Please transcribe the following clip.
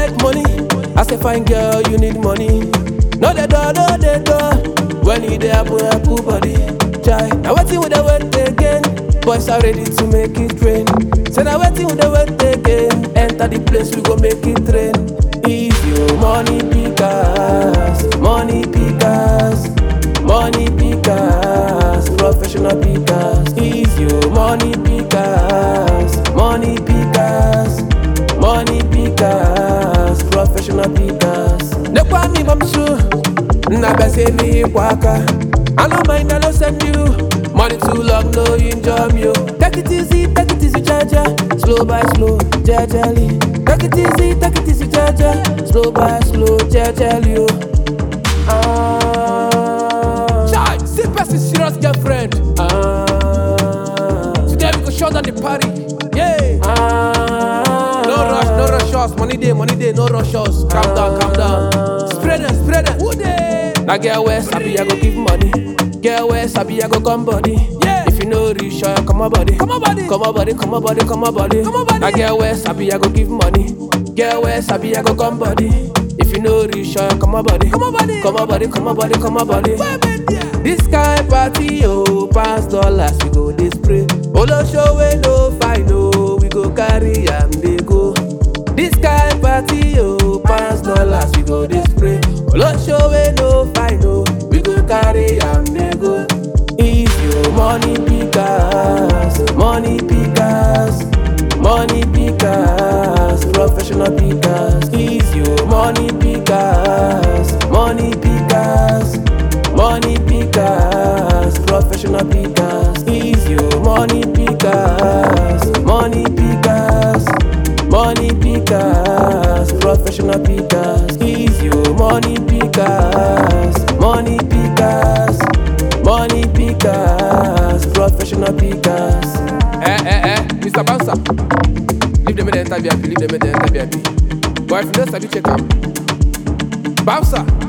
like money. As a fine girl, you need money. No the door, no the door. When you dey apple body. Try. Now waiting with the wait again. Boys are ready to make it rain. Say now waiting with the wait again. Enter the place, we go make it rain. If you money pickers, money pickers, money pickers, professional pickers. If you money pickers, money pickers, money pickers, professional pickers. Ne kwa mi mamsu, na bese mi waka. I don't mind, I don't send you. Money too long, no you enjoy me. Take it easy, jaja. Slow by slow, jajali. Take it easy, jaja. Slow by slow, jajali. Chai, see person serious girlfriend. Today we go shut down the party. Yeah. No rush us. Money day, no rush us. Calm down. Spread them. Who they? Now girl where sabi I go give money. Girl where sabi I go come body. Yeah. If you know reach come on body. Now girl where sabi I go give money. Girl where sabi I go come body. If you know reach come on body. This kind party pass dollars we go display. Olo show we no fine we go carry and they go. This kind party pass dollars we go display. Olo show we no fine we go carry and they go. If you money pickers, money pickers, money pickers, professional pickers. If you money pickers, money pickers, money pickers, professional pickers. If you money pickers, money pickers, money pickers, professional pickers. If you money pickers, money pickers, money pickers, professional pickers. Mr. Bouncer, leave them in the enter VIP, Boy, if you know sabi check out. Bouncer.